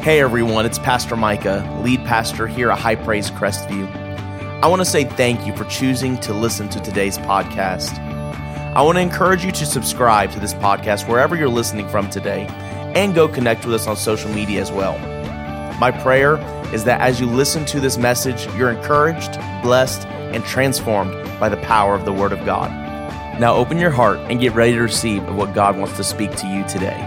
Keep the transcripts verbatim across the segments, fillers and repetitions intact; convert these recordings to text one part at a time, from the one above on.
Hey everyone, it's Pastor Micah, lead pastor here at High Praise Crestview. I want to say thank you for choosing to listen to today's podcast. I want to encourage you to subscribe to this podcast wherever you're listening from today, and go connect with us on social media as well. My prayer is that as you listen to this message, you're encouraged, blessed, and transformed by the power of the Word of God. Now open your heart and get ready to receive of what God wants to speak to you today.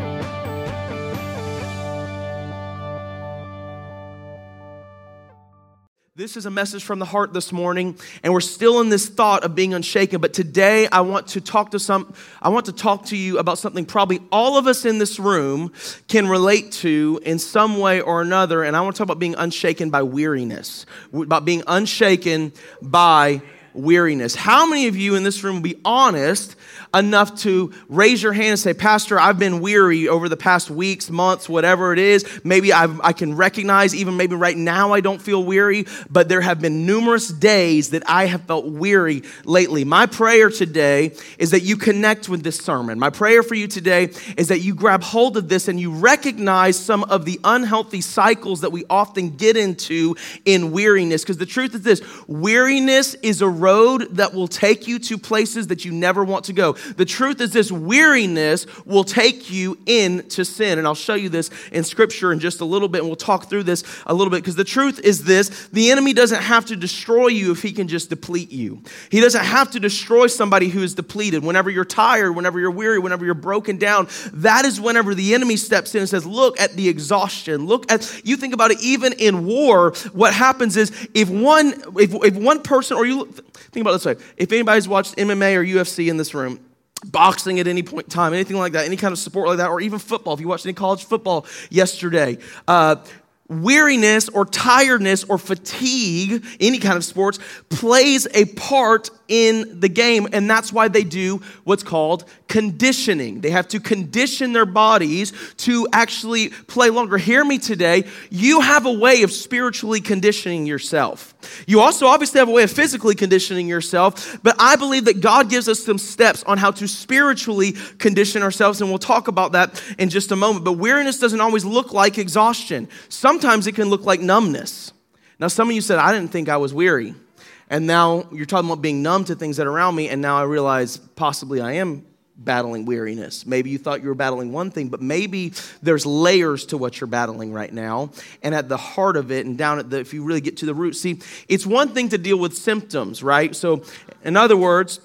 This is a message from the heart this morning, and we're still in this thought of being unshaken. But today, I want to talk to some. I want to talk to you about something probably all of us in this room can relate to in some way or another. And I want to talk about being unshaken by weariness, about being unshaken by weariness. How many of you in this room will be honest enough to raise your hand and say, Pastor, I've been weary over the past weeks, months, whatever it is. Maybe I've, I can recognize, even maybe right now I don't feel weary, but there have been numerous days that I have felt weary lately. My prayer today is that you connect with this sermon. My prayer for you today is that you grab hold of this and you recognize some of the unhealthy cycles that we often get into in weariness. Because the truth is this, weariness is a road that will take you to places that you never want to go. The truth is this, weariness will take you into sin. And I'll show you this in scripture in just a little bit, and we'll talk through this a little bit, because the truth is this, the enemy doesn't have to destroy you if he can just deplete you. He doesn't have to destroy somebody who is depleted. Whenever you're tired, whenever you're weary, whenever you're broken down, that is whenever the enemy steps in and says, look at the exhaustion. Look at, you think about it, even in war, what happens is if one, if, if one person, or you think about it this way, if anybody's watched M M A or U F C in this room, boxing at any point in time, anything like that, any kind of sport like that, or even football, if you watched any college football yesterday, uh, weariness or tiredness or fatigue, any kind of sports, plays a part in the game, and that's why they do what's called conditioning. They have to condition their bodies to actually play longer. Hear me today. You have a way of spiritually conditioning yourself. You also obviously have a way of physically conditioning yourself, but I believe that God gives us some steps on how to spiritually condition ourselves, and we'll talk about that in just a moment. But weariness doesn't always look like exhaustion. Sometimes it can look like numbness. Now, some of you said, I didn't think I was weary. And now you're talking about being numb to things that are around me, and now I realize possibly I am battling weariness. Maybe you thought you were battling one thing, but maybe there's layers to what you're battling right now. And at the heart of it, and down at the, if you really get to the root, see, it's one thing to deal with symptoms, right? So in other words,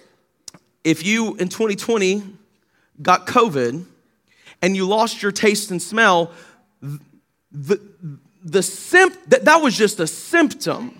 if you in twenty twenty got COVID and you lost your taste and smell, the, the sim- that, that was just a symptom.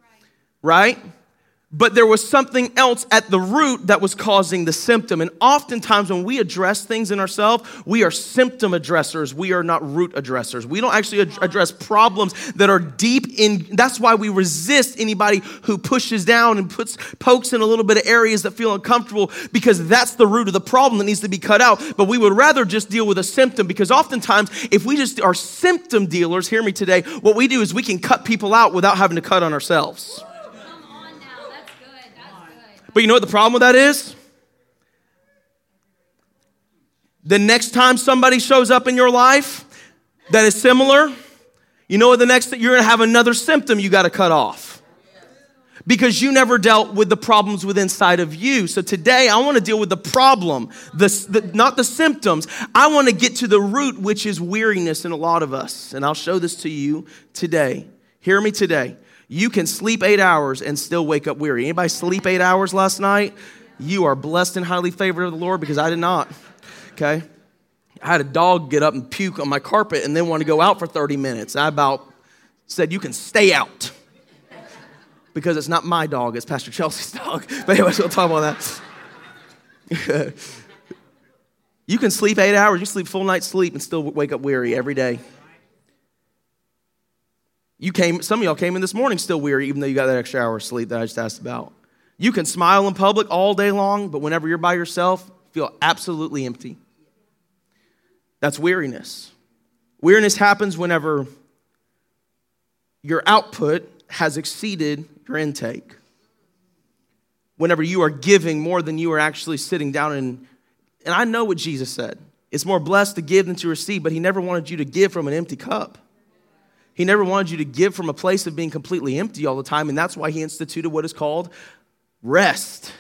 Right? But there was something else at the root that was causing the symptom. And oftentimes when we address things in ourselves, we are symptom addressers. We are not root addressers. We don't actually ad- address problems that are deep in. That's why we resist anybody who pushes down and puts pokes in a little bit of areas that feel uncomfortable, because that's the root of the problem that needs to be cut out. But we would rather just deal with a symptom, because oftentimes if we just are symptom dealers, hear me today, what we do is we can cut people out without having to cut on ourselves. But you know what the problem with that is? The next time somebody shows up in your life that is similar, you know what the next thing, you're going to have another symptom you got to cut off. Because you never dealt with the problems within inside of you. So today I want to deal with the problem, the, the, not the symptoms. I want to get to the root, which is weariness in a lot of us. And I'll show this to you today. Hear me today. You can sleep eight hours and still wake up weary. Anybody sleep eight hours last night? You are blessed and highly favored of the Lord, because I did not. Okay? I had a dog get up and puke on my carpet and then want to go out for thirty minutes. I about said, you can stay out. Because it's not my dog, it's Pastor Chelsea's dog. But anyways, we'll talk about that. You can sleep eight hours, you sleep full night's sleep and still wake up weary every day. You came, some of y'all came in this morning still weary, even though you got that extra hour of sleep that I just asked about. You can smile in public all day long, but whenever you're by yourself, feel absolutely empty. That's weariness. Weariness happens whenever your output has exceeded your intake. Whenever you are giving more than you are actually sitting down and, and I know what Jesus said. It's more blessed to give than to receive, but he never wanted you to give from an empty cup. He never wanted you to give from a place of being completely empty all the time, and that's why he instituted what is called rest.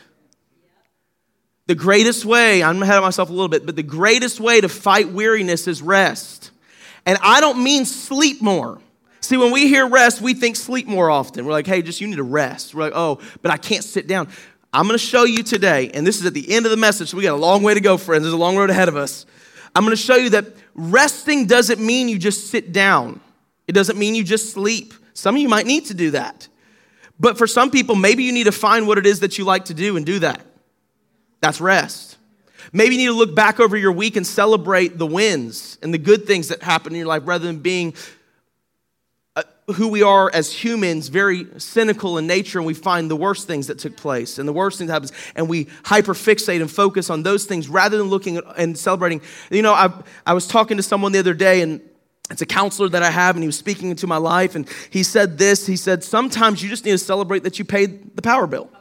The greatest way, I'm ahead of myself a little bit, but the greatest way to fight weariness is rest. And I don't mean sleep more. See, when we hear rest, we think sleep more often. We're like, hey, just you need to rest. We're like, oh, but I can't sit down. I'm going to show you today, and this is at the end of the message, so we got a long way to go, friends. There's a long road ahead of us. I'm going to show you that resting doesn't mean you just sit down. It doesn't mean you just sleep. Some of you might need to do that. But for some people, maybe you need to find what it is that you like to do and do that. That's rest. Maybe you need to look back over your week and celebrate the wins and the good things that happen in your life rather than being uh, who we are as humans, very cynical in nature, and we find the worst things that took place and the worst things that happens, and we hyperfixate and focus on those things rather than looking at and celebrating. You know, I I was talking to someone the other day, and it's a counselor that I have, and he was speaking into my life, and he said this. He said, sometimes you just need to celebrate that you paid the power bill.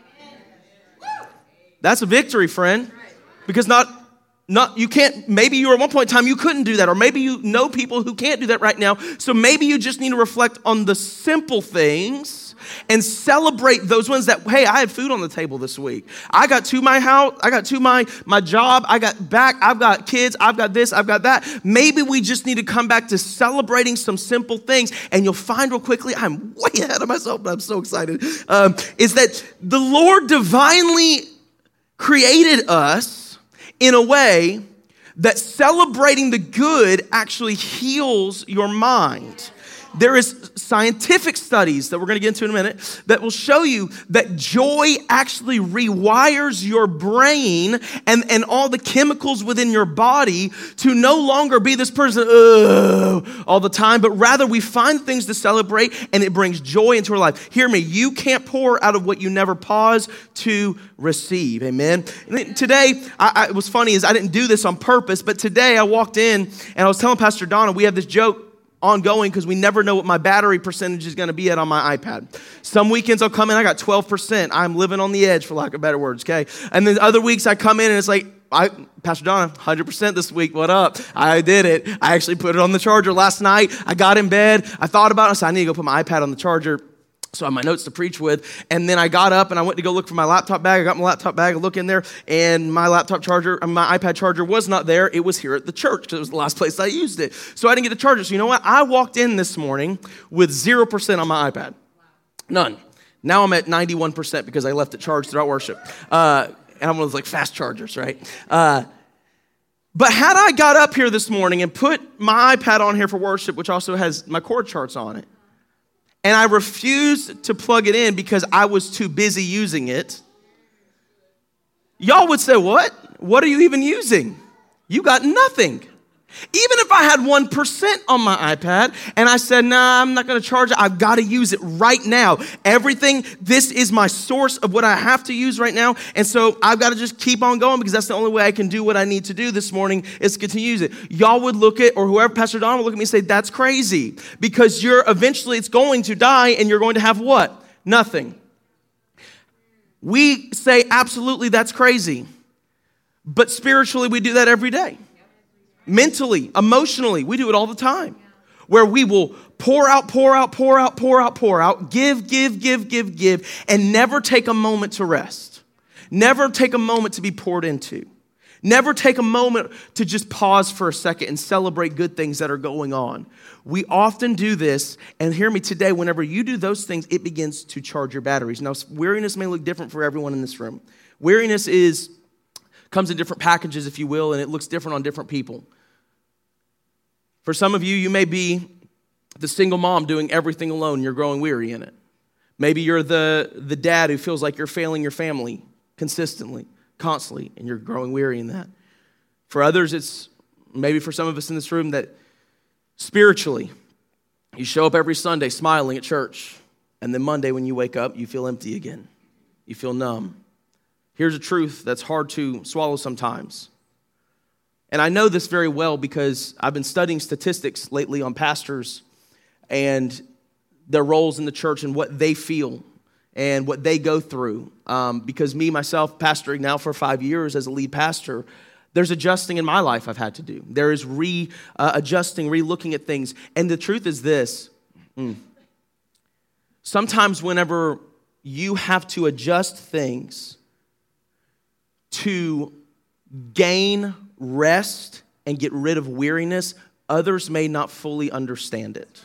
That's a victory, friend. Because not, not you can't, maybe you were at one point in time, you couldn't do that. Or maybe you know people who can't do that right now. So maybe you just need to reflect on the simple things and celebrate those ones that, hey, I had food on the table this week. I got to my house, I got to my, my job, I got back, I've got kids, I've got this, I've got that. Maybe we just need to come back to celebrating some simple things, and you'll find real quickly, I'm way ahead of myself, but I'm so excited, um, is that the Lord divinely created us in a way that celebrating the good actually heals your mind. There is scientific studies that we're going to get into in a minute that will show you that joy actually rewires your brain and, and all the chemicals within your body to no longer be this person Ugh, all the time, but rather we find things to celebrate and it brings joy into our life. Hear me, you can't pour out of what you never pause to receive. Amen. And today, I, I, it was funny is I didn't do this on purpose, but today I walked in and I was telling Pastor Donna, we have this joke ongoing because we never know what my battery percentage is going to be at on my iPad. Some weekends I'll come in, I got twelve percent. I'm living on the edge, for lack of better words, okay? And then other weeks I come in and it's like, I, Pastor Donna, one hundred percent this week, what up? I did it. I actually put it on the charger last night. I got in bed. I thought about it. I said, I need to go put my iPad on the charger. So I have my notes to preach with. And then I got up and I went to go look for my laptop bag. I got my laptop bag, I look in there, and my laptop charger, my iPad charger was not there. It was here at the church because it was the last place I used it. So I didn't get the charger. So you know what? I walked in this morning with zero percent on my iPad. None. Now I'm at ninety-one percent because I left it charged throughout worship. Uh, and I'm one of those like fast chargers, right? Uh, but had I got up here this morning and put my iPad on here for worship, which also has my chord charts on it, and I refused to plug it in because I was too busy using it, y'all would say, what? What are you even using? You got nothing. Even if I had one percent on my iPad and I said, nah, I'm not going to charge it. I've got to use it right now. Everything, this is my source of what I have to use right now. And so I've got to just keep on going because that's the only way I can do what I need to do this morning is to continue to use it. Y'all would look at, or whoever, Pastor Don would look at me and say, that's crazy because you're eventually, it's going to die and you're going to have what? Nothing. We say, absolutely, that's crazy. But spiritually, we do that every day. Mentally, emotionally, we do it all the time. Where we will pour out, pour out, pour out, pour out, pour out, give, give, give, give, give, and never take a moment to rest. Never take a moment to be poured into. Never take a moment to just pause for a second and celebrate good things that are going on. We often do this, and hear me today, whenever you do those things, it begins to charge your batteries. Now, weariness may look different for everyone in this room. Weariness is comes in different packages, if you will, and it looks different on different people. For some of you, you may be the single mom doing everything alone, and you're growing weary in it. Maybe you're the, the dad who feels like you're failing your family consistently, constantly, and you're growing weary in that. For others, it's maybe for some of us in this room that spiritually, you show up every Sunday smiling at church, and then Monday when you wake up, you feel empty again. You feel numb. Here's a truth that's hard to swallow sometimes. And I know this very well because I've been studying statistics lately on pastors and their roles in the church and what they feel and what they go through. Um, because me, myself, pastoring now for five years as a lead pastor, There's adjusting in my life I've had to do. There is re-adjusting, uh, re-looking at things. And the truth is this. Mm, sometimes whenever you have to adjust things to gain rest and get rid of weariness, others may not fully understand it.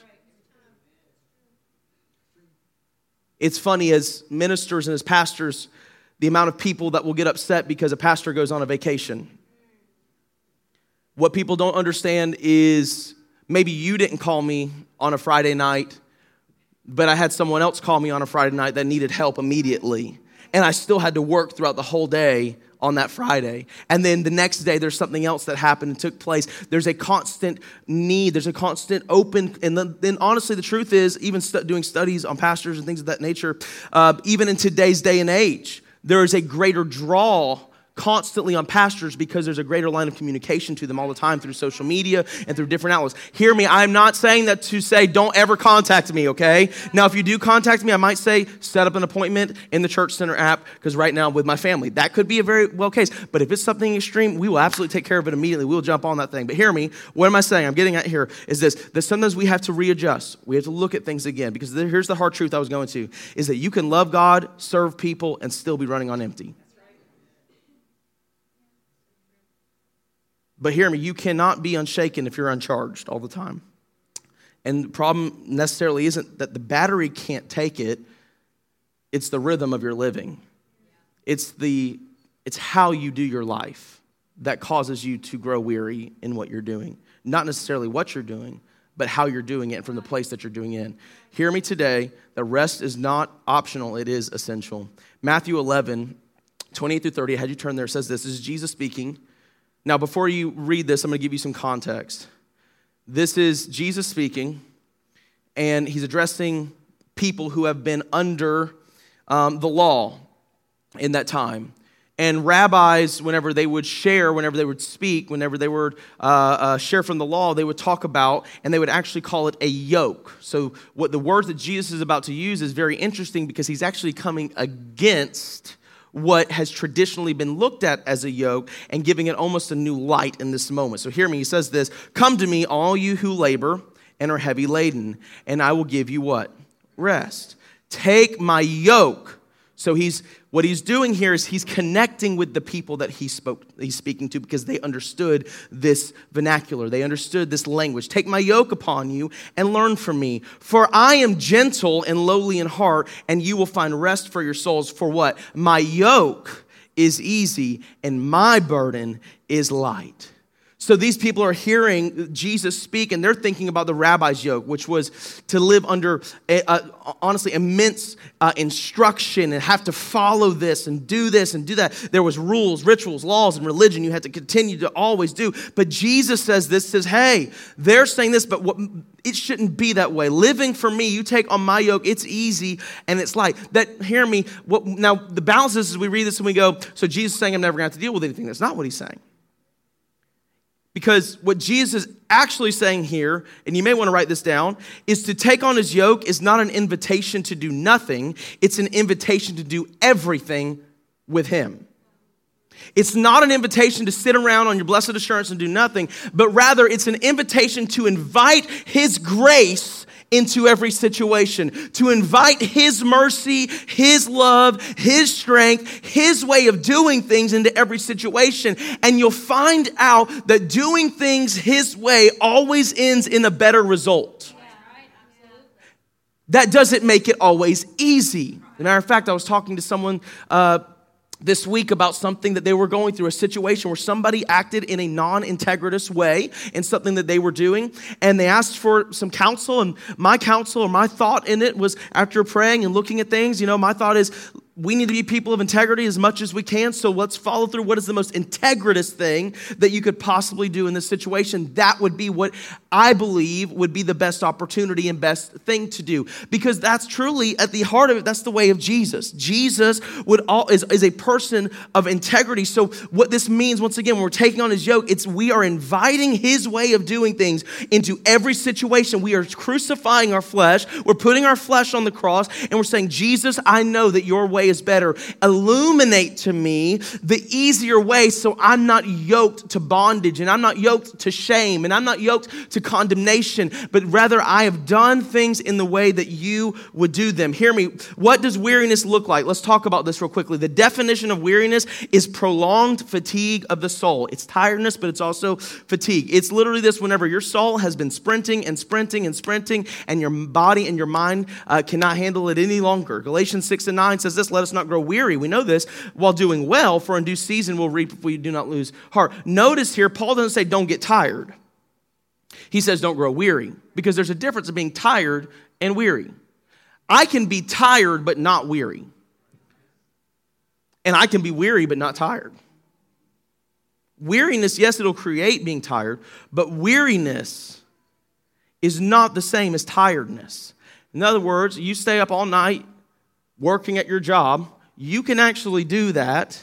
It's funny, as ministers and as pastors, the amount of people that will get upset because a pastor goes on a vacation. What people don't understand is maybe you didn't call me on a Friday night, but I had someone else call me on a Friday night that needed help immediately. And I still had to work throughout the whole day on that Friday. And then the next day, there's something else that happened and took place. There's a constant need. There's a constant open. And then, then honestly, the truth is, even st- doing studies on pastors and things of that nature, uh, even in today's day and age, there is a greater draw constantly on pastors because there's a greater line of communication to them all the time through social media and through different outlets. Hear me, I'm not saying that to say don't ever contact me, okay? Now, if you do contact me, I might say set up an appointment in the Church Center app because right now with my family, that could be a very well case. But if it's something extreme, we will absolutely take care of it immediately. We'll jump on that thing. But hear me, what am I saying? I'm getting at here is this, that sometimes we have to readjust. We have to look at things again because here's the hard truth I was going to, is that you can love God, serve people, and still be running on empty. But hear me, you cannot be unshaken if you're uncharged all the time. And the problem necessarily isn't that the battery can't take it. It's the rhythm of your living. It's the it's how you do your life that causes you to grow weary in what you're doing. Not necessarily what you're doing, but how you're doing it from the place that you're doing it in. Hear me today, that rest is not optional, it is essential. Matthew eleven, twenty-eight through thirty, I had you turn there, it says this, this is Jesus speaking. Now, before you read this, I'm going to give you some context. This is Jesus speaking, and he's addressing people who have been under um, the law in that time. And rabbis, whenever they would share, whenever they would speak, whenever they would uh, uh, share from the law, they would talk about, and they would actually call it a yoke. So what the word that Jesus is about to use is very interesting because he's actually coming against what has traditionally been looked at as a yoke and giving it almost a new light in this moment. So hear me, he says this, "Come to me, all you who labor and are heavy laden, and I will give you" what? Rest. "Take my yoke." So he's what he's doing here is he's connecting with the people that he spoke he's speaking to because they understood this vernacular. They understood this language. "Take my yoke upon you and learn from me, for I am gentle and lowly in heart, and you will find rest for your souls. For what? My yoke is easy and my burden is light." So these people are hearing Jesus speak, and they're thinking about the rabbi's yoke, which was to live under, a, a, honestly, immense uh, instruction and have to follow this and do this and do that. There was rules, rituals, laws, and religion you had to continue to always do. But Jesus says this, says, hey, they're saying this, but what, it shouldn't be that way. Living for me, you take on my yoke, it's easy and it's light. That, hear me, what, now the balance is, is we read this and we go, so Jesus is saying I'm never going to have to deal with anything. That's not what he's saying. Because what Jesus is actually saying here, and you may want to write this down, is to take on his yoke is not an invitation to do nothing. It's an invitation to do everything with him. It's not an invitation to sit around on your blessed assurance and do nothing, but rather it's an invitation to invite his grace into every situation, to invite his mercy, his love, his strength, his way of doing things into every situation. And you'll find out that doing things his way always ends in a better result. That doesn't make it always easy. As a matter of fact, I was talking to someone uh, this week about something that they were going through, a situation where somebody acted in a non-integritous way in something that they were doing, and they asked for some counsel, and my counsel or my thought in it was, after praying and looking at things, you know, my thought is, we need to be people of integrity as much as we can, so let's follow through what is the most integritous thing that you could possibly do in this situation. That would be what I believe would be the best opportunity and best thing to do, because that's truly at the heart of it, that's the way of Jesus. Jesus would all, is, is a person of integrity. So what this means, once again, when we're taking on his yoke, it's we are inviting his way of doing things into every situation. We are crucifying our flesh. We're putting our flesh on the cross, and we're saying, Jesus, I know that your way way is better. Illuminate to me the easier way so I'm not yoked to bondage and I'm not yoked to shame and I'm not yoked to condemnation, but rather I have done things in the way that you would do them. Hear me. What does weariness look like? Let's talk about this real quickly. The definition of weariness is prolonged fatigue of the soul. It's tiredness, but it's also fatigue. It's literally this: whenever your soul has been sprinting and sprinting and sprinting and your body and your mind uh, cannot handle it any longer. Galatians six and nine says this: let us not grow weary. We know this while doing well, for in due season we'll reap if we do not lose heart. Notice here, Paul doesn't say don't get tired. He says don't grow weary, because there's a difference of being tired and weary. I can be tired but not weary. And I can be weary but not tired. Weariness, yes, it'll create being tired, but weariness is not the same as tiredness. In other words, you stay up all night working at your job, you can actually do that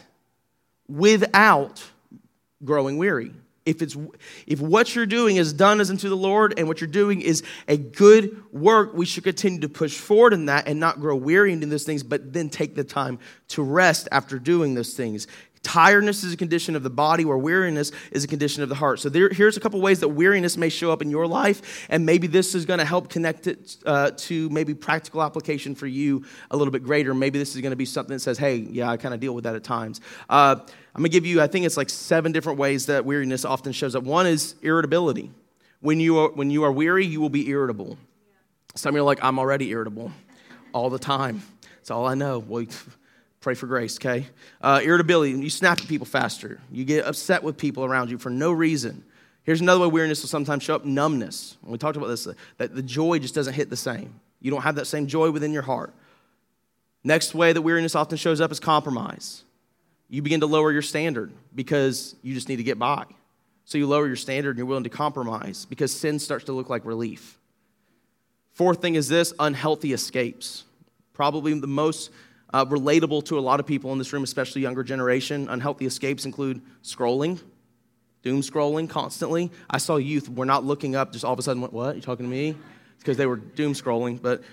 without growing weary. If it's if what you're doing is done as unto the Lord and what you're doing is a good work, we should continue to push forward in that and not grow weary into those things, but then take the time to rest after doing those things. Tiredness is a condition of the body, where weariness is a condition of the heart. So there, here's a couple ways that weariness may show up in your life, and maybe this is going to help connect it uh, to maybe practical application for you a little bit greater. Maybe this is going to be something that says, hey, yeah, I kind of deal with that at times. Uh, I'm going to give you, I think it's like seven different ways that weariness often shows up. One is irritability. When you are, when you are weary, you will be irritable. Some of you are like, I'm already irritable all the time. That's all I know. Well, pray for grace, okay? Uh, irritability, you snap at people faster. You get upset with people around you for no reason. Here's another way weariness will sometimes show up: numbness. When we talked about this, that the joy just doesn't hit the same. You don't have that same joy within your heart. Next way that weariness often shows up is compromise. You begin to lower your standard because you just need to get by. So you lower your standard and you're willing to compromise because sin starts to look like relief. Fourth thing is this: unhealthy escapes. Probably the most Uh, relatable to a lot of people in this room, especially younger generation. Unhealthy escapes include scrolling, doom scrolling constantly. I saw youth were not looking up, just all of a sudden went, what, you talking to me? It's because they were doom scrolling, but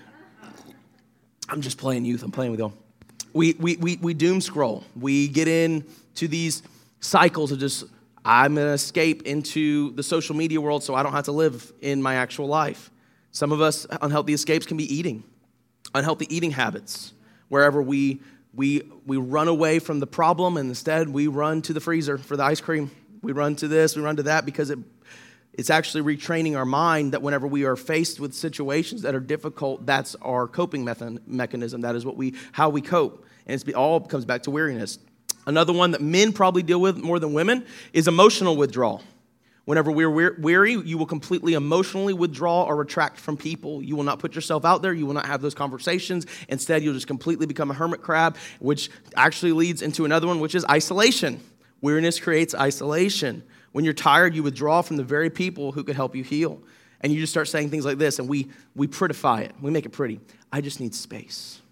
I'm just playing youth, I'm playing with y'all. We, we, we, we doom scroll. We get into these cycles of just, I'm going to escape into the social media world so I don't have to live in my actual life. Some of us, unhealthy escapes can be eating, unhealthy eating habits. Wherever we we we run away from the problem and instead we run to the freezer for the ice cream. We run to this, we run to that, because it it's actually retraining our mind that whenever we are faced with situations that are difficult, that's our coping method, mechanism. That is what we how we cope. And it's all comes back to weariness. Another one that men probably deal with more than women is emotional withdrawal. Whenever we're weary, you will completely emotionally withdraw or retract from people. You will not put yourself out there. You will not have those conversations. Instead, you'll just completely become a hermit crab, which actually leads into another one, which is isolation. Weariness creates isolation. When you're tired, you withdraw from the very people who could help you heal. And you just start saying things like this, and we, we prettify it. We make it pretty. I just need space.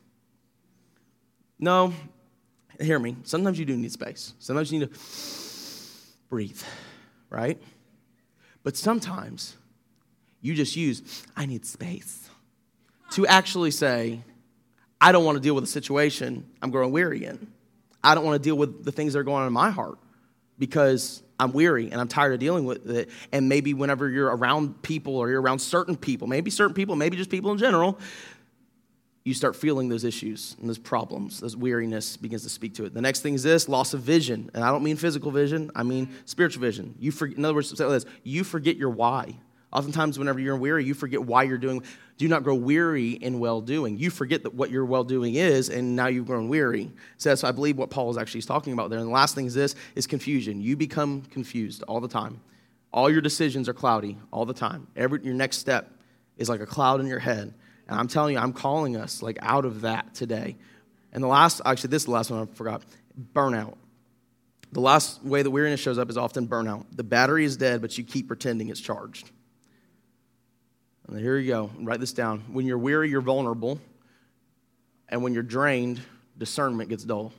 No, hear me. Sometimes you do need space. Sometimes you need to breathe, right? But sometimes you just use, I need space, to actually say, I don't want to deal with the situation I'm growing weary in. I don't want to deal with the things that are going on in my heart because I'm weary and I'm tired of dealing with it. And maybe whenever you're around people or you're around certain people, maybe certain people, maybe just people in general, you start feeling those issues and those problems, those weariness begins to speak to it. The next thing is this: loss of vision. And I don't mean physical vision, I mean spiritual vision. You forget, in other words, say this, you forget your why. Oftentimes whenever you're weary, you forget why you're doing. Do not grow weary in well-doing. You forget that what your well-doing is, and now you've grown weary. So that's, I believe, what Paul is actually talking about there. And the last thing is this, is confusion. You become confused all the time. All your decisions are cloudy all the time. Every your next step is like a cloud in your head. And I'm telling you, I'm calling us like out of that today. And the last, actually this is the last one I forgot, burnout. The last way that weariness shows up is often burnout. The battery is dead, but you keep pretending it's charged. And here you go, write this down. When you're weary, you're vulnerable. And when you're drained, discernment gets dull.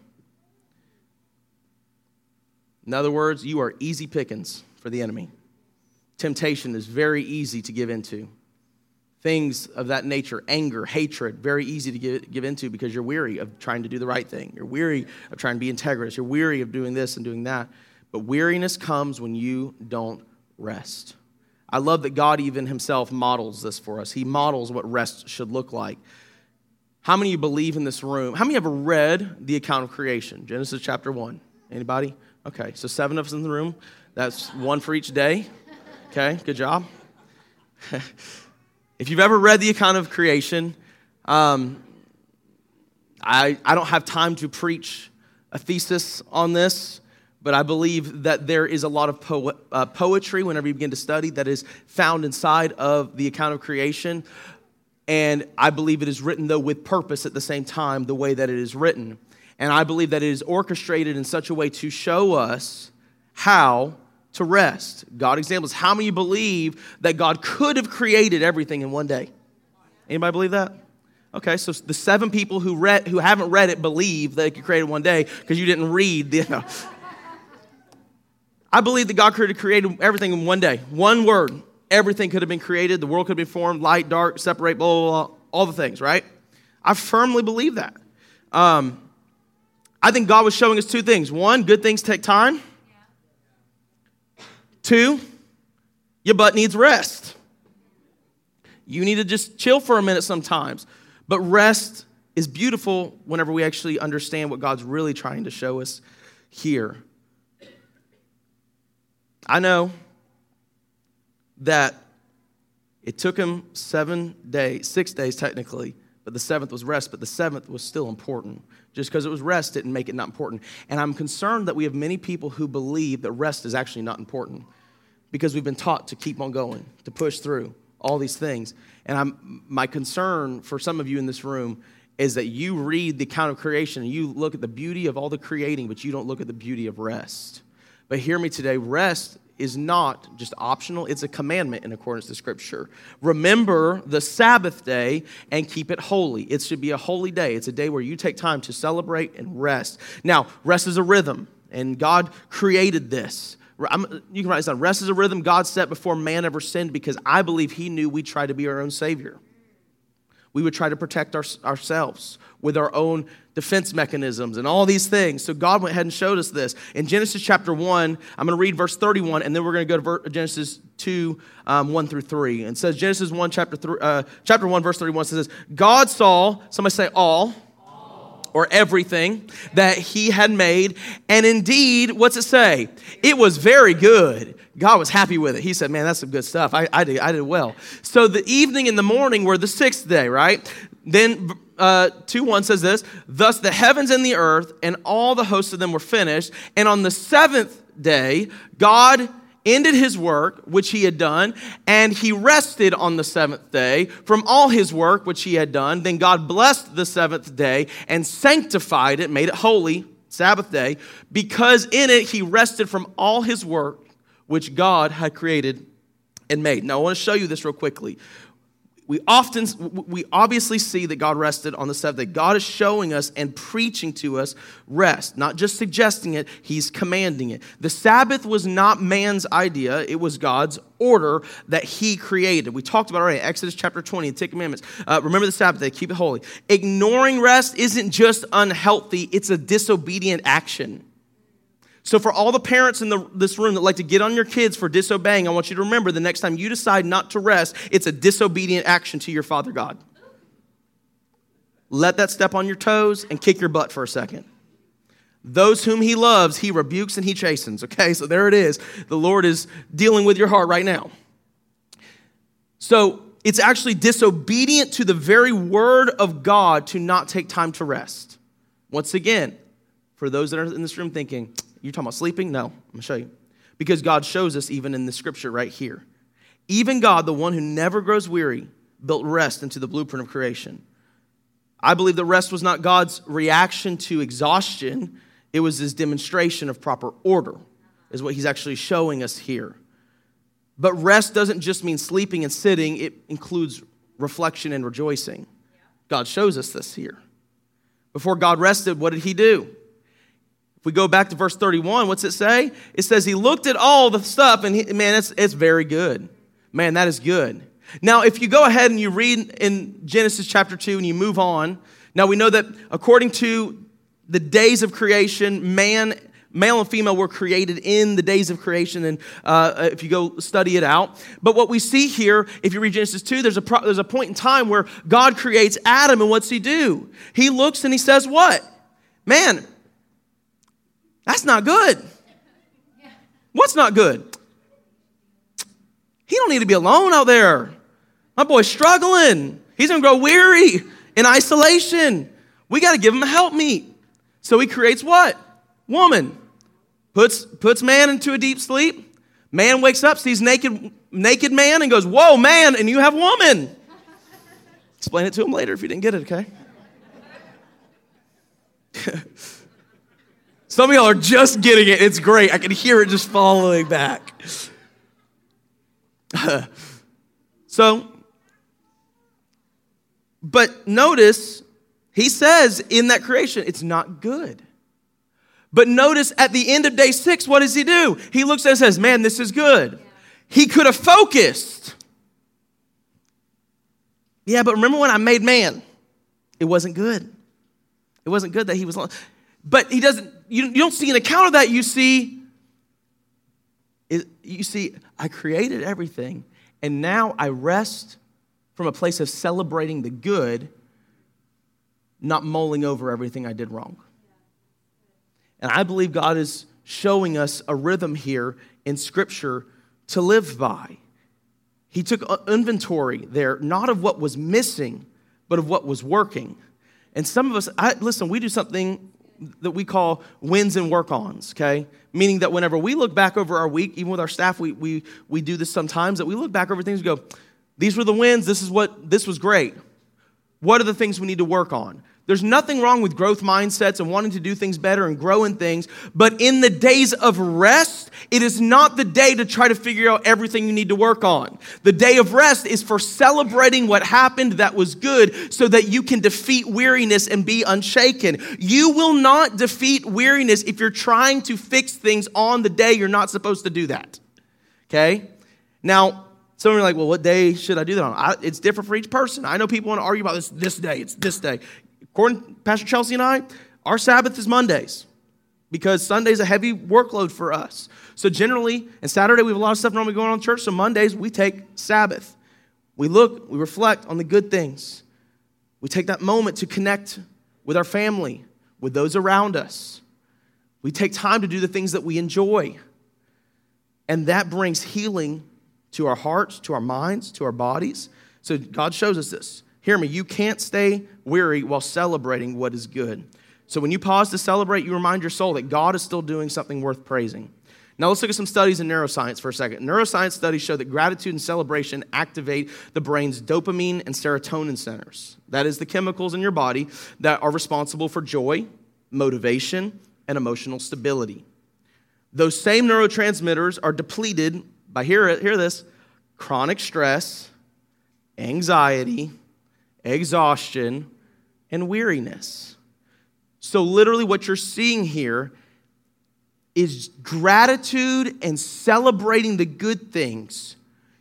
In other words, you are easy pickings for the enemy. Temptation is very easy to give into. things of that nature, anger, hatred, very easy to give, give into because you're weary of trying to do the right thing. You're weary of trying to be integrous. You're weary of doing this and doing that. But weariness comes when you don't rest. I love that God even himself models this for us. He models what rest should look like. How many of you believe in this room? How many have read the account of creation? Genesis chapter one. Anybody? Okay, so seven of us in the room. That's one for each day. Okay, good job. If you've ever read the account of creation, um, I, I don't have time to preach a thesis on this, but I believe that there is a lot of po- uh, poetry whenever you begin to study that is found inside of the account of creation. And I believe it is written, though, with purpose at the same time, the way that it is written. And I believe that it is orchestrated in such a way to show us how to rest. God examples. How many believe that God could have created everything in one day? Anybody believe that? Okay, so the seven people who read who haven't read it believe that it could create it one day because you didn't read the. You know. I believe that God could have created everything in one day. One word. Everything could have been created. The world could have been formed. Light, dark, separate, blah, blah, blah. All the things, right? I firmly believe that. Um, I think God was showing us two things. One, good things take time. Two, your butt needs rest. You need to just chill for a minute sometimes. But rest is beautiful whenever we actually understand what God's really trying to show us here. I know that it took him seven days, six days technically, but the seventh was rest, but the seventh was still important. Just because it was rest didn't make it not important. And I'm concerned that we have many people who believe that rest is actually not important because we've been taught to keep on going, to push through all these things. And I'm, my concern for some of you in this room is that you read the account of creation and you look at the beauty of all the creating, but you don't look at the beauty of rest. But hear me today, rest is not just optional, it's a commandment in accordance to Scripture. Remember the Sabbath day and keep it holy. It should be a holy day. It's a day where you take time to celebrate and rest. Now, rest is a rhythm, and God created this. I'm, you can write this down. Rest is a rhythm God set before man ever sinned because I believe he knew we'd try to be our own Savior. We would try to protect our, ourselves with our own defense mechanisms and all these things. So God went ahead and showed us this. In Genesis chapter one, I'm going to read verse thirty-one, and then we're going to go to ver- Genesis two, um, one through three. And it says, Genesis one, chapter, three, uh, chapter one, verse thirty-one says this, God saw, somebody say all, all, or everything that he had made, and indeed, what's it say? It was very good. God was happy with it. He said, man, that's some good stuff. I, I, did, I did well. So the evening and the morning were the sixth day, right? Then uh, two one says this, thus the heavens and the earth and all the hosts of them were finished. And on the seventh day, God ended his work, which he had done, and he rested on the seventh day from all his work, which he had done. Then God blessed the seventh day and sanctified it, made it holy, Sabbath day, because in it he rested from all his work, which God had created and made. Now, I want to show you this real quickly. We often, we obviously see that God rested on the seventh day. God is showing us and preaching to us rest, not just suggesting it, he's commanding it. The Sabbath was not man's idea, it was God's order that he created. We talked about it already, Exodus chapter twenty, the Ten Commandments. Uh, remember the Sabbath day, keep it holy. Ignoring rest isn't just unhealthy, it's a disobedient action. So for all the parents in the, this room that like to get on your kids for disobeying, I want you to remember the next time you decide not to rest, it's a disobedient action to your Father God. Let that step on your toes and kick your butt for a second. Those whom he loves, he rebukes and he chastens. Okay, so there it is. The Lord is dealing with your heart right now. So it's actually disobedient to the very word of God to not take time to rest. Once again, for those that are in this room thinking, you're talking about sleeping? No, I'm going to show you. Because God shows us even in the scripture right here. Even God, the one who never grows weary, built rest into the blueprint of creation. I believe that rest was not God's reaction to exhaustion. It was his demonstration of proper order, is what he's actually showing us here. But rest doesn't just mean sleeping and sitting. It includes reflection and rejoicing. God shows us this here. Before God rested, what did he do? If we go back to verse thirty-one, what's it say? It says he looked at all the stuff and he, man, it's, it's very good. Man, that is good. Now, if you go ahead and you read in Genesis chapter two and you move on, now we know that according to the days of creation, man, male and female were created in the days of creation, and uh, if you go study it out. But what we see here, if you read Genesis two, there's a, pro- there's a point in time where God creates Adam, and what's he do? He looks and he says what? Man, that's not good. What's not good? He don't need to be alone out there. My boy's struggling. He's going to grow weary in isolation. We got to give him a helpmeet. So he creates what? Woman. Puts, puts man into a deep sleep. Man wakes up, sees naked, naked man, and goes, whoa, man, and you have woman. Explain it to him later if you didn't get it, okay? Some of y'all are just getting it. It's great. I can hear it just following back. So, but notice, he says in that creation, it's not good. But notice at the end of day six, what does he do? He looks at it and says, man, this is good. Yeah. He could have focused. Yeah, but remember when I made man? It wasn't good. It wasn't good that he was alone. But he doesn't, you, you don't see an account of that. You see, you see, I created everything, and now I rest from a place of celebrating the good, not mulling over everything I did wrong. And I believe God is showing us a rhythm here in Scripture to live by. He took inventory there, not of what was missing, but of what was working. And some of us, I, listen, we do something that we call wins and work-ons, okay? Meaning that whenever we look back over our week, even with our staff, we we we do this sometimes, that we look back over things and go, these were the wins, this is what, this was great. What are the things we need to work on? There's nothing wrong with growth mindsets and wanting to do things better and grow in things, but in the days of rest, it is not the day to try to figure out everything you need to work on. The day of rest is for celebrating what happened that was good so that you can defeat weariness and be unshaken. You will not defeat weariness if you're trying to fix things on the day you're not supposed to do that, okay? Now, some are like, well, what day should I do that on? I, it's different for each person. I know people want to argue about this this day, it's this day. According to Pastor Chelsea and I, our Sabbath is Mondays because Sunday's a heavy workload for us. So generally, and Saturday we have a lot of stuff normally going on in church, so Mondays we take Sabbath. We look, we reflect on the good things. We take that moment to connect with our family, with those around us. We take time to do the things that we enjoy. And that brings healing to our hearts, to our minds, to our bodies. So God shows us this. Hear me, you can't stay weary while celebrating what is good. So when you pause to celebrate, you remind your soul that God is still doing something worth praising. Now let's look at some studies in neuroscience for a second. Neuroscience studies show that gratitude and celebration activate the brain's dopamine and serotonin centers. That is the chemicals in your body that are responsible for joy, motivation, and emotional stability. Those same neurotransmitters are depleted by, hear, hear this, chronic stress, anxiety, exhaustion, and weariness. So literally what you're seeing here is gratitude and celebrating the good things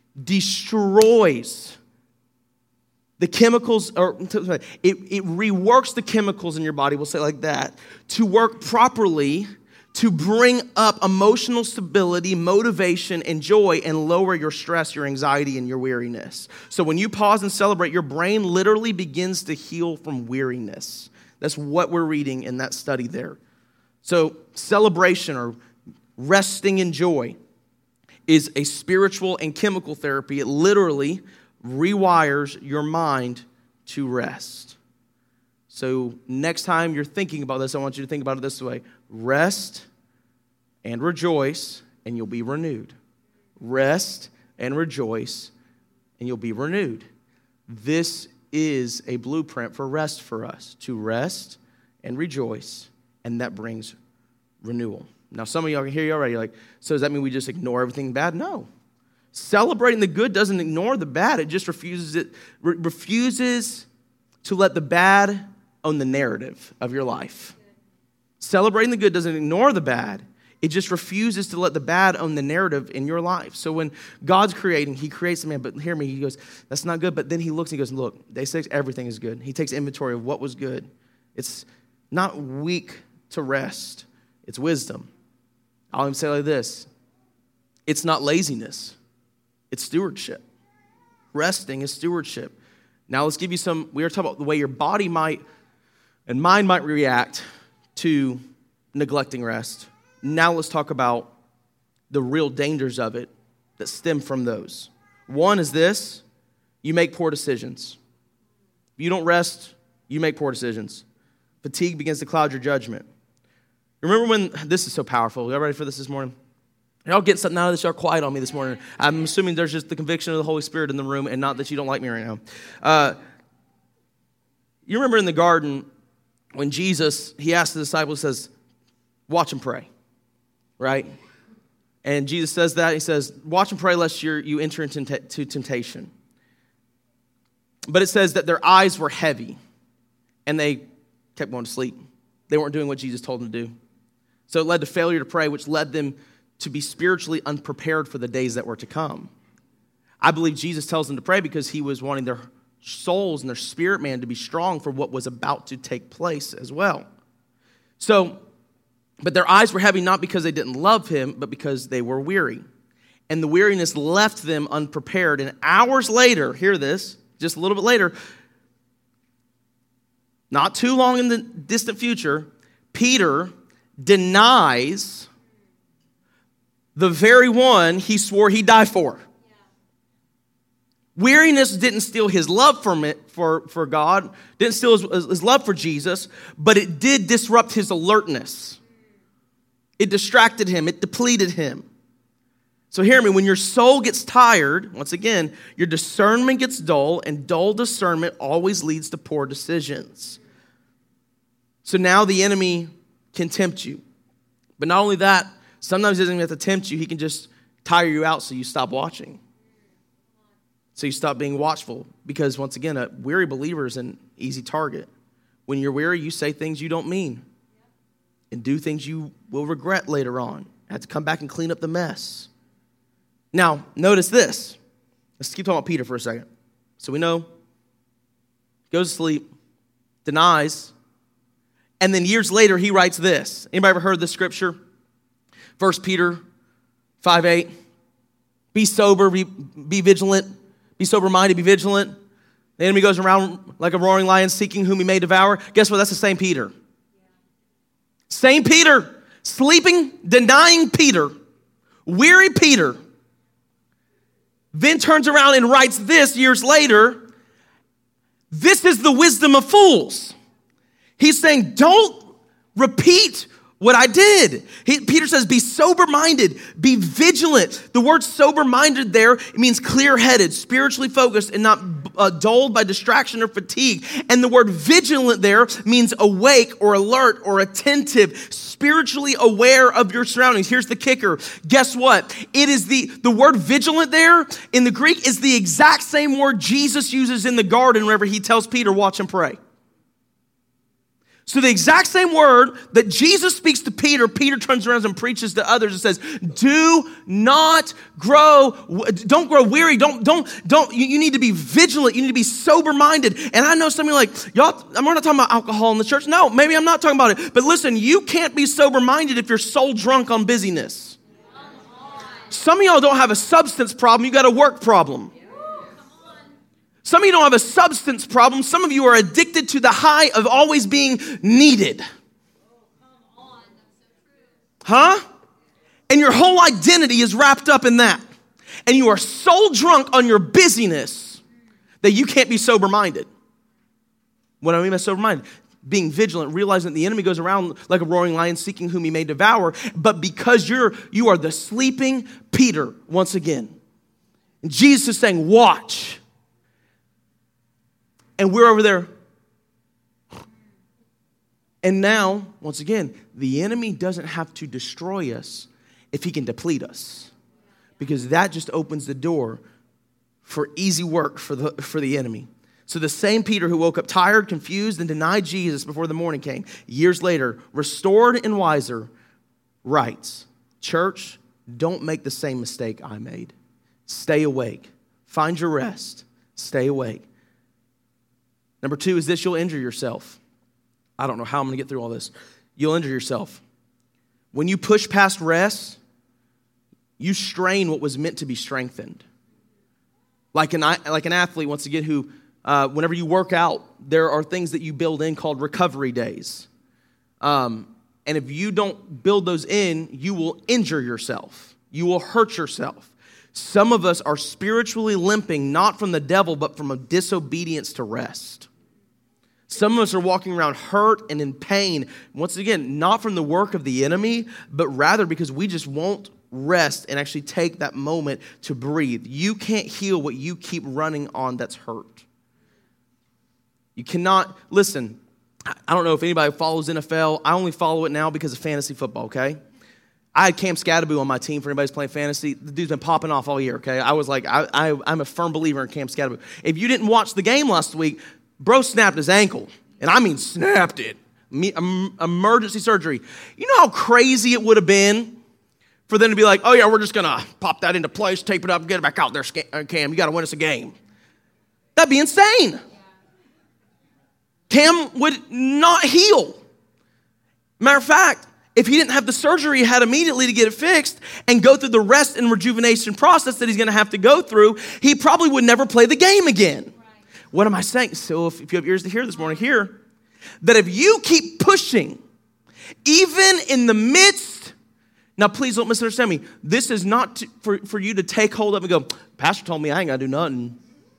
destroys the chemicals, or it, it reworks the chemicals in your body, we'll say it like that, to work properly to bring up emotional stability, motivation, and joy, and lower your stress, your anxiety, and your weariness. So when you pause and celebrate, your brain literally begins to heal from weariness. That's what we're reading in that study there. So celebration or resting in joy is a spiritual and chemical therapy. It literally rewires your mind to rest. So next time you're thinking about this, I want you to think about it this way. Rest and rejoice, and you'll be renewed. Rest and rejoice, and you'll be renewed. This is a blueprint for rest for us, to rest and rejoice, and that brings renewal. Now, some of y'all can hear you already, like, so does that mean we just ignore everything bad? No. Celebrating the good doesn't ignore the bad. It just refuses it, re- refuses to let the bad own the narrative of your life. Celebrating the good doesn't ignore the bad. It just refuses to let the bad own the narrative in your life. So when God's creating, he creates the man, but hear me, he goes, that's not good. But then he looks and he goes, look, day six, everything is good. He takes inventory of what was good. It's not weak to rest. It's wisdom. I'll even say it like this. It's not laziness. It's stewardship. Resting is stewardship. Now let's give you some, we were talking about the way your body might and mind might react to neglecting rest. Now let's talk about the real dangers of it that stem from those. One is this, you make poor decisions. If you don't rest, you make poor decisions. Fatigue begins to cloud your judgment. Remember when, this is so powerful. Y'all ready for this this morning? Y'all get something out of this. Y'all quiet on me this morning. I'm assuming there's just the conviction of the Holy Spirit in the room and not that you don't like me right now. Uh, you remember in the garden when Jesus, he asked the disciples, says, watch and pray, right? And Jesus says that. He says, watch and pray lest you're, you enter into temptation. But it says that their eyes were heavy and they kept going to sleep. They weren't doing what Jesus told them to do. So it led to failure to pray, which led them to be spiritually unprepared for the days that were to come. I believe Jesus tells them to pray because he was wanting their souls and their spirit man to be strong for what was about to take place as well. So, but their eyes were heavy not because they didn't love him, but because they were weary. And the weariness left them unprepared. And hours later, hear this, just a little bit later, not too long in the distant future, Peter denies the very one he swore he'd die for. Yeah. Weariness didn't steal his love from it, for, for God, didn't steal his, his love for Jesus, but it did disrupt his alertness. It distracted him. It depleted him. So hear me, when your soul gets tired, once again, your discernment gets dull, and dull discernment always leads to poor decisions. So now the enemy can tempt you. But not only that, sometimes he doesn't even have to tempt you. He can just tire you out so you stop watching. So you stop being watchful. Because once again, a weary believer is an easy target. When you're weary, you say things you don't mean. And do things you will regret later on. Have to come back and clean up the mess. Now, notice this. Let's keep talking about Peter for a second. So we know, goes to sleep, denies, and then years later he writes this. Anybody ever heard this scripture? First Peter five eight. Be sober, be, be vigilant, be sober-minded, be vigilant. The enemy goes around like a roaring lion seeking whom he may devour. Guess what? That's the same Peter. Same Peter, sleeping, denying Peter, weary Peter. Then turns around and writes this years later. This is the wisdom of fools. He's saying, don't repeat what I did. He, Peter says, be sober-minded, be vigilant. The word sober-minded there, it means clear-headed, spiritually focused, and not uh, dulled by distraction or fatigue. And the word vigilant there means awake or alert or attentive, spiritually aware of your surroundings. Here's the kicker. Guess what? It is the, the word vigilant there in the Greek is the exact same word Jesus uses in the garden whenever he tells Peter, watch and pray. So the exact same word that Jesus speaks to Peter, Peter turns around and preaches to others and says, do not grow, don't grow weary. Don't, don't, don't, you, you need to be vigilant. You need to be sober-minded. And I know some of you are like, y'all, I'm not talking about alcohol in the church. No, maybe I'm not talking about it. But listen, you can't be sober-minded if you're soul drunk on busyness. Some of y'all don't have a substance problem. You got a work problem. Some of you don't have a substance problem. Some of you are addicted to the high of always being needed. Huh? And your whole identity is wrapped up in that. And you are so drunk on your busyness that you can't be sober-minded. What do I mean by sober-minded? Being vigilant, realizing that the enemy goes around like a roaring lion seeking whom he may devour. But because you're, you are the sleeping Peter once again. And Jesus is saying, watch. And we're over there. And now, once again, the enemy doesn't have to destroy us if he can deplete us. Because that just opens the door for easy work for the, for the enemy. So the same Peter who woke up tired, confused, and denied Jesus before the morning came, years later, restored and wiser, writes, Church, don't make the same mistake I made. Stay awake. Find your rest. Stay awake. Number two is this: you'll injure yourself. I don't know how I'm going to get through all this. You'll injure yourself. When you push past rest, you strain what was meant to be strengthened. Like an, like an athlete, once again, who, uh, whenever you work out, there are things that you build in called recovery days. Um, and if you don't build those in, you will injure yourself. You will hurt yourself. Some of us are spiritually limping, not from the devil, but from a disobedience to rest. Some of us are walking around hurt and in pain, once again, not from the work of the enemy, but rather because we just won't rest and actually take that moment to breathe. You can't heal what you keep running on that's hurt. You cannot, listen, I don't know if anybody follows N F L. I only follow it now because of fantasy football, okay? I had Cam Scadaboo on my team for anybody who's playing fantasy. The dude's been popping off all year, okay? I was like, I, I, I'm a firm believer in Cam Scadaboo. If you didn't watch the game last week, bro snapped his ankle. And I mean snapped it. Me, um, emergency surgery. You know how crazy it would have been for them to be like, oh yeah, we're just going to pop that into place, tape it up, get it back out there, Cam. You got to win us a game. That'd be insane. Cam would not heal. Matter of fact, if he didn't have the surgery he had immediately to get it fixed and go through the rest and rejuvenation process that he's going to have to go through, he probably would never play the game again. Right. What am I saying? So if, if you have ears to hear this morning, hear that if you keep pushing, even in the midst, now please don't misunderstand me, this is not to, for, for you to take hold of and go, Pastor told me I ain't got to do nothing.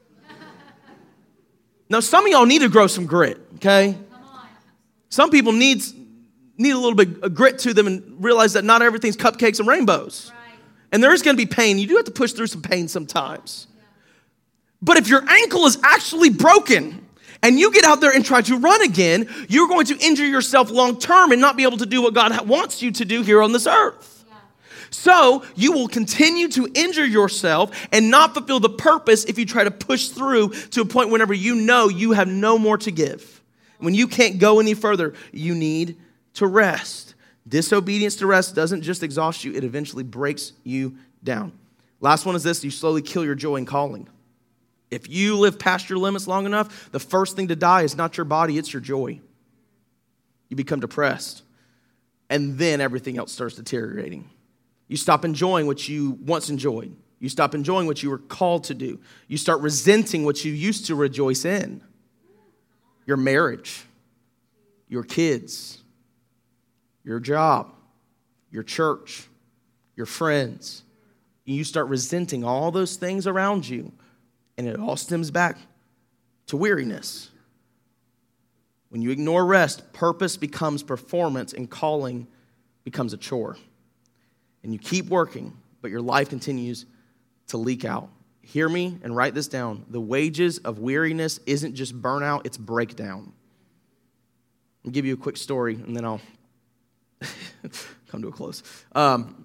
Now, some of y'all need to grow some grit, okay? Some people need, need a little bit of grit to them and realize that not everything's cupcakes and rainbows. Right. And there is going to be pain. You do have to push through some pain sometimes. Yeah. But if your ankle is actually broken and you get out there and try to run again, you're going to injure yourself long term and not be able to do what God wants you to do here on this earth. So you will continue to injure yourself and not fulfill the purpose if you try to push through to a point whenever you know you have no more to give. When you can't go any further, you need to rest. Disobedience to rest doesn't just exhaust you, it eventually breaks you down. Last one is this: you slowly kill your joy in calling. If you live past your limits long enough, the first thing to die is not your body, it's your joy. You become depressed, and then everything else starts deteriorating. You stop enjoying what you once enjoyed. You stop enjoying what you were called to do. You start resenting what you used to rejoice in. Your marriage, your kids, your job, your church, your friends. You start resenting all those things around you, and it all stems back to weariness. When you ignore rest, purpose becomes performance, and calling becomes a chore. And you keep working, but your life continues to leak out. Hear me and write this down. The wages of weariness isn't just burnout, it's breakdown. I'll give you a quick story, and then I'll come to a close. Um,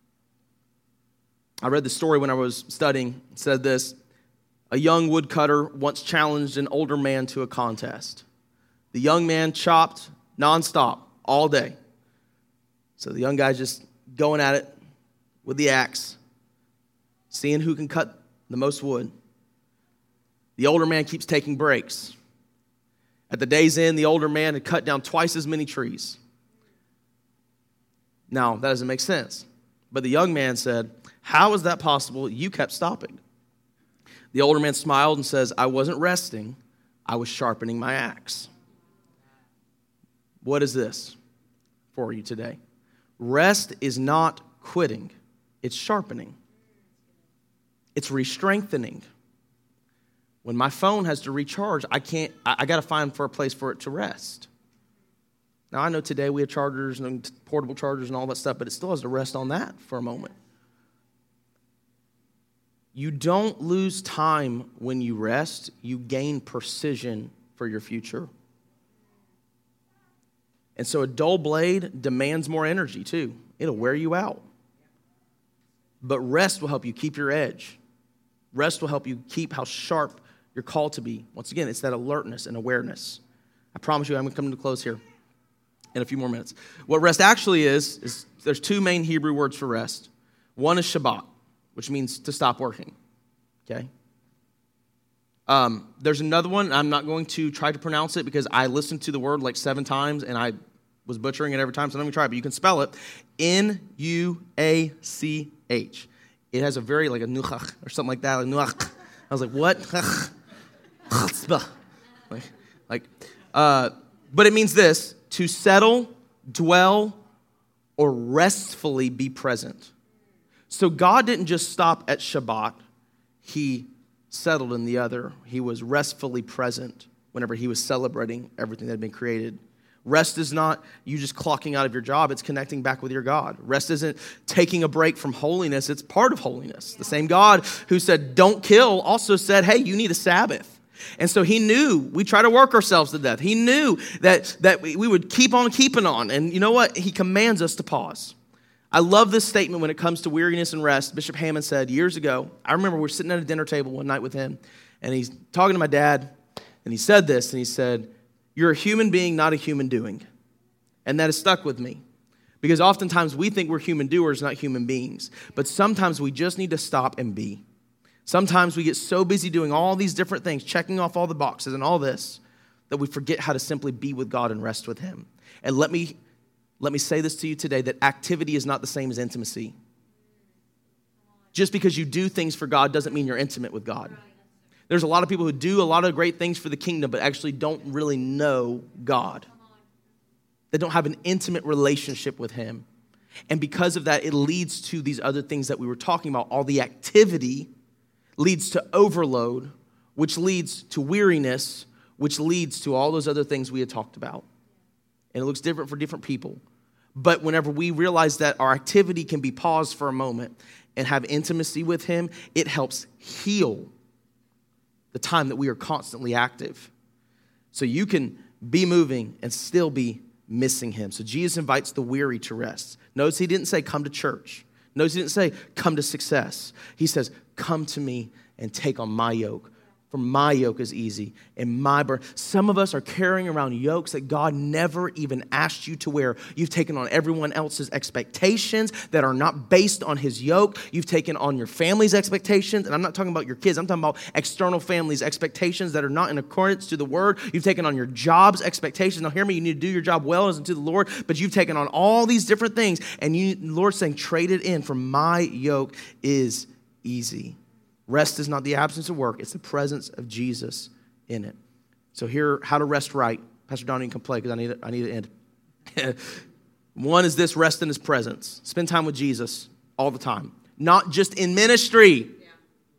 I read the story when I was studying. It said this: a young woodcutter once challenged an older man to a contest. The young man chopped nonstop all day. So the young guy's just going at it with the axe, seeing who can cut the most wood. The older man keeps taking breaks. At the day's end, the older man had cut down twice as many trees. Now, that doesn't make sense. But the young man said, "How is that possible? You kept stopping." The older man smiled and says, "I wasn't resting. I was sharpening my axe." What is this for you today? Rest is not quitting. It's sharpening. It's re-strengthening. When my phone has to recharge, I can't, I, I got to find for a place for it to rest. Now, I know today we have chargers and portable chargers and all that stuff, but it still has to rest on that for a moment. You don't lose time when you rest. You gain precision for your future. And so a dull blade demands more energy too. It'll wear you out. But rest will help you keep your edge. Rest will help you keep how sharp you're called to be. Once again, it's that alertness and awareness. I promise you, I'm coming to close here. in a few more minutes. What rest actually is, is there's two main Hebrew words for rest. One is Shabbat, which means to stop working, okay? Um, there's another one. I'm not going to try to pronounce it because I listened to the word like seven times and I was butchering it every time, so I'm going to try it, but you can spell it. N U A C H. It has a very, like a nuchach or something like that. Like nuach. I was like, what? like, like, uh, but it means this, to settle, dwell, or restfully be present. So God didn't just stop at Shabbat. He settled in the other. He was restfully present whenever he was celebrating everything that had been created. Rest is not you just clocking out of your job. It's connecting back with your God. Rest isn't taking a break from holiness. It's part of holiness. The same God who said, don't kill, also said, hey, you need a Sabbath. And so he knew we try to work ourselves to death. He knew that, that we would keep on keeping on. And you know what? He commands us to pause. I love this statement when it comes to weariness and rest. Bishop Hammond said years ago, I remember we were sitting at a dinner table one night with him, and he's talking to my dad, and he said this, and he said, you're a human being, not a human doing. And that has stuck with me. Because oftentimes we think we're human doers, not human beings. But sometimes we just need to stop and be. Sometimes we get so busy doing all these different things, checking off all the boxes and all this, that we forget how to simply be with God and rest with him. And let me, let me say this to you today, that activity is not the same as intimacy. Just because you do things for God doesn't mean you're intimate with God. There's a lot of people who do a lot of great things for the kingdom, but actually don't really know God. They don't have an intimate relationship with him. And because of that, it leads to these other things that we were talking about. All the activity leads to overload, which leads to weariness, which leads to all those other things we had talked about. And it looks different for different people. But whenever we realize that our activity can be paused for a moment and have intimacy with him, it helps heal the time that we are constantly active. So you can be moving and still be missing him. So Jesus invites the weary to rest. Notice he didn't say, come to church. Notice he didn't say, come to success. He says, come to me and take on my yoke. For my yoke is easy and my burden. Some of us are carrying around yokes that God never even asked you to wear. You've taken on everyone else's expectations that are not based on his yoke. You've taken on your family's expectations. And I'm not talking about your kids. I'm talking about external families' expectations that are not in accordance to the word. You've taken on your job's expectations. Now hear me, you need to do your job well as unto the Lord. But you've taken on all these different things. And you, the Lord's saying, trade it in, for my yoke is easy. Rest is not the absence of work. It's the presence of Jesus in it. So here, how to rest right. Pastor Donnie, you can play because I need, I need to end. One is this, rest in his presence. Spend time with Jesus all the time. Not just in ministry. Yeah.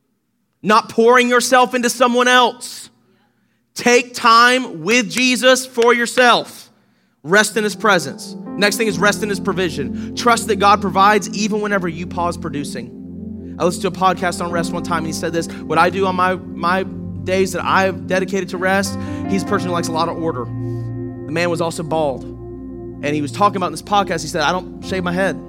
Not pouring yourself into someone else. Yeah. Take time with Jesus for yourself. Rest in his presence. Next thing is rest in his provision. Trust that God provides even whenever you pause producing. I listened to a podcast on rest one time, and he said this, what I do on my, my days that I've dedicated to rest, he's a person who likes a lot of order. The man was also bald. And he was talking about in this podcast, he said, I don't shave my head.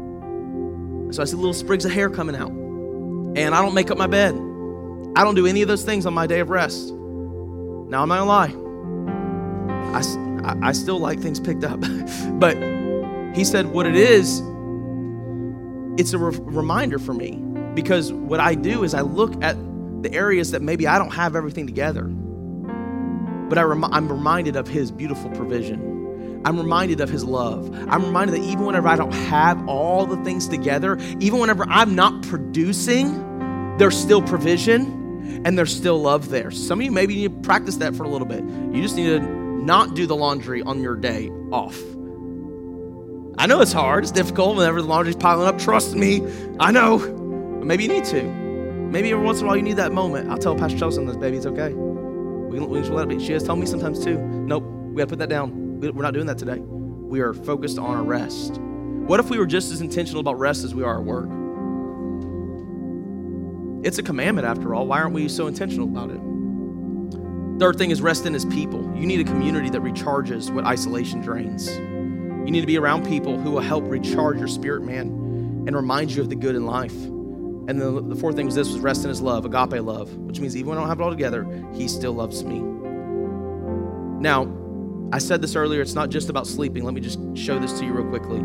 So I see little sprigs of hair coming out. And I don't make up my bed. I don't do any of those things on my day of rest. Now, I'm not gonna lie. I, I still like things picked up. But he said what it is, it's a re- reminder for me. Because what I do is I look at the areas that maybe I don't have everything together. But I rem- I'm reminded of his beautiful provision. I'm reminded of his love. I'm reminded that even whenever I don't have all the things together, even whenever I'm not producing, there's still provision and there's still love there. Some of you maybe need to practice that for a little bit. You just need to not do the laundry on your day off. I know it's hard. It's difficult whenever the laundry's piling up. Trust me. I know. But maybe you need to. Maybe every once in a while you need that moment. I'll tell Pastor Chelsea sometimes, baby, it's okay. We can, we can let it be. She has told me sometimes too. Nope, we got to put that down. We're not doing that today. We are focused on our rest. What if we were just as intentional about rest as we are at work? It's a commandment after all. Why aren't we so intentional about it? Third thing is rest in his people. You need a community that recharges what isolation drains. You need to be around people who will help recharge your spirit, man, and remind you of the good in life. And then the fourth thing was this, was rest in his love, agape love, which means even when I don't have it all together, he still loves me. Now, I said this earlier, it's not just about sleeping. Let me just show this to you real quickly.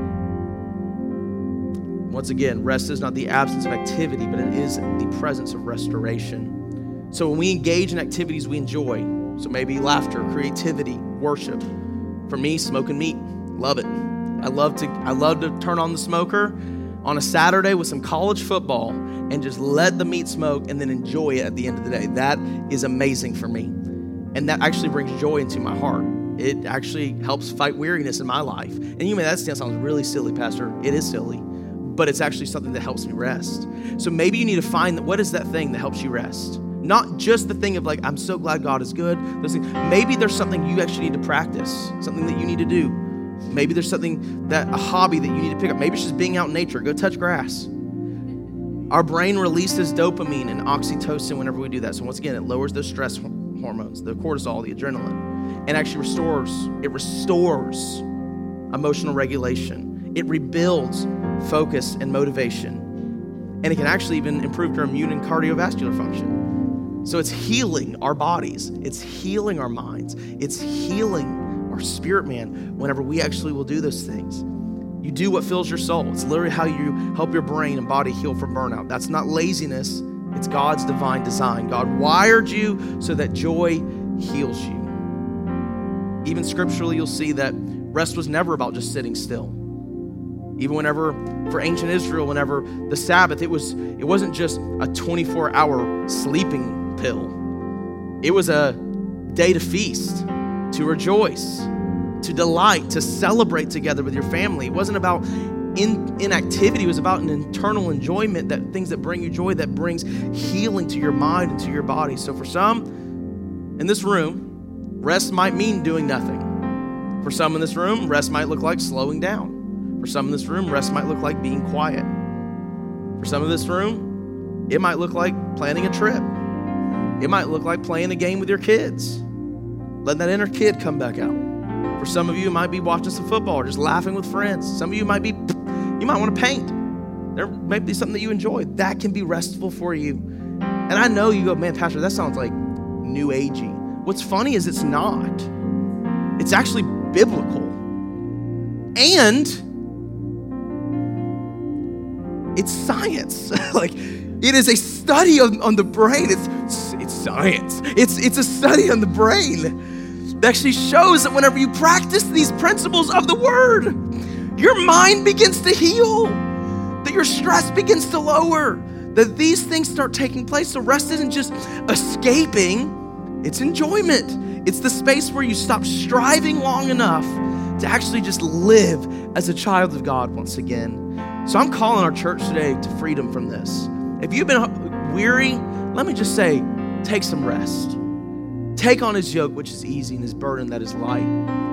Once again, rest is not the absence of activity, but it is the presence of restoration. So when we engage in activities we enjoy, so maybe laughter, creativity, worship. For me, smoking meat, love it. I love to I love to turn on the smoker on a Saturday with some college football and just let the meat smoke and then enjoy it at the end of the day. That is amazing for me. And that actually brings joy into my heart. It actually helps fight weariness in my life. And you may, that sounds really silly, Pastor. It is silly, but it's actually something that helps me rest. So maybe you need to find that, what is that thing that helps you rest? Not just the thing of like, I'm so glad God is good. Maybe there's something you actually need to practice, something that you need to do. Maybe there's something, that a hobby that you need to pick up. Maybe it's just being out in nature. Go touch grass. Our brain releases dopamine and oxytocin whenever we do that. So once again, it lowers those stress hormones, the cortisol, the adrenaline, and actually restores, it restores emotional regulation. It rebuilds focus and motivation. And it can actually even improve your immune and cardiovascular function. So it's healing our bodies. It's healing our minds. It's healing our spirit, man, whenever we actually will do those things. You do what fills your soul. It's literally how you help your brain and body heal from burnout. That's not laziness. It's God's divine design. God wired you so that joy heals you. Even scripturally, you'll see that rest was never about just sitting still. Even whenever, for ancient Israel, whenever the Sabbath, it was, it wasn't just a twenty-four hour sleeping pill. It was a day to feast, to rejoice, to delight, to celebrate together with your family. It wasn't about in, inactivity. It was about an internal enjoyment, that things that bring you joy, that brings healing to your mind and to your body. So for some in this room, rest might mean doing nothing. For some in this room, rest might look like slowing down. For some in this room, rest might look like being quiet. For some in this room, it might look like planning a trip. It might look like playing a game with your kids. Letting that inner kid come back out. For some of you, it might be watching some football or just laughing with friends. Some of you might be, you might want to paint. There might be something that you enjoy. That can be restful for you. And I know you go, man, Pastor, that sounds like new agey. What's funny is it's not. It's actually biblical. And it's science. Like, it is a study on, on the brain. It's, it's science. It's, it's a study on the brain that actually shows that whenever you practice these principles of the word, your mind begins to heal, that your stress begins to lower, that these things start taking place. So rest isn't just escaping, it's enjoyment. It's the space where you stop striving long enough to actually just live as a child of God once again. So I'm calling our church today to freedom from this. If you've been weary, let me just say, take some rest. Take on his yoke, which is easy, and his burden that is light.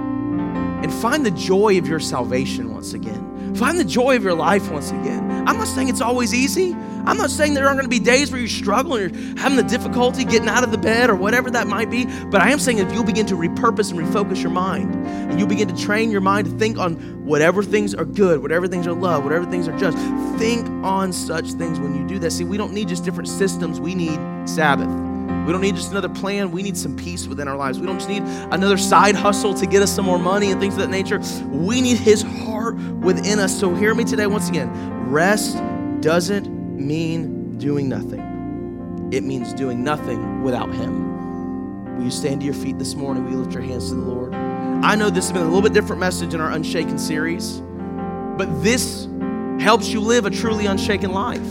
And find the joy of your salvation once again. Find the joy of your life once again. I'm not saying it's always easy. I'm not saying there aren't going to be days where you're struggling or you're having the difficulty getting out of the bed or whatever that might be. But I am saying if you'll begin to repurpose and refocus your mind, and you begin to train your mind to think on whatever things are good, whatever things are love, whatever things are just, think on such things when you do that. See, we don't need just different systems. We need Sabbath. We don't need just another plan. We need some peace within our lives. We don't just need another side hustle to get us some more money and things of that nature. We need his heart within us. So hear me today once again. Rest doesn't mean doing nothing. It means doing nothing without him. Will you stand to your feet this morning? Will you lift your hands to the Lord? I know this has been a little bit different message in our Unshaken series, but this helps you live a truly unshaken life.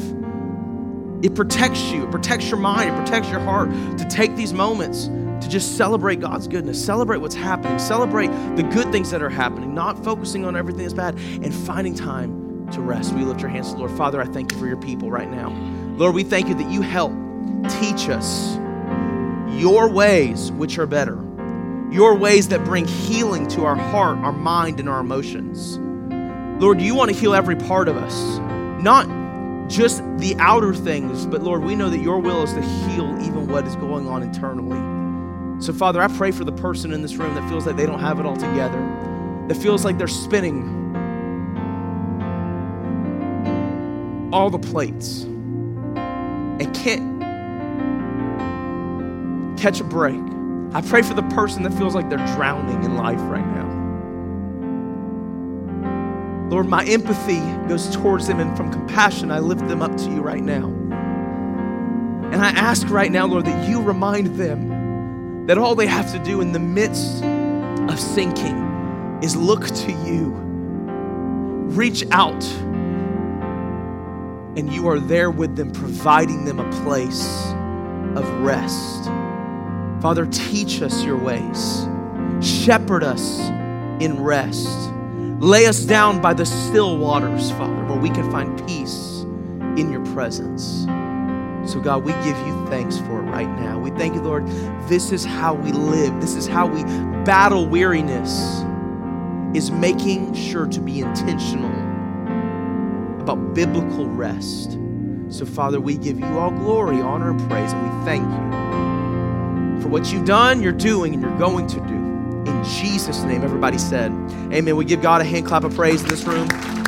It protects you. It protects your mind. It protects your heart to take these moments to just celebrate God's goodness, celebrate what's happening, celebrate the good things that are happening, not focusing on everything that's bad, and finding time to rest. We lift our hands to the Lord. Father, I thank you for your people right now. Lord, we thank you that you help teach us your ways which are better, your ways that bring healing to our heart, our mind, and our emotions. Lord, you want to heal every part of us, not just the outer things, but Lord, we know that your will is to heal even what is going on internally. So Father, I pray for the person in this room that feels like they don't have it all together, that feels like they're spinning all the plates and can't catch a break. I pray for the person that feels like they're drowning in life right now. Lord, my empathy goes towards them, and from compassion, I lift them up to you right now. And I ask right now, Lord, that you remind them that all they have to do in the midst of sinking is look to you. Reach out, and you are there with them, providing them a place of rest. Father, teach us your ways. Shepherd us in rest. Lay us down by the still waters, Father, where we can find peace in your presence. So God, we give you thanks for it right now. We thank you, Lord. This is how we live. This is how we battle weariness, is making sure to be intentional about biblical rest. So Father, we give you all glory, honor, and praise, and we thank you for what you've done, you're doing, and you're going to do. In Jesus' name, everybody said, amen. We give God a hand clap of praise in this room.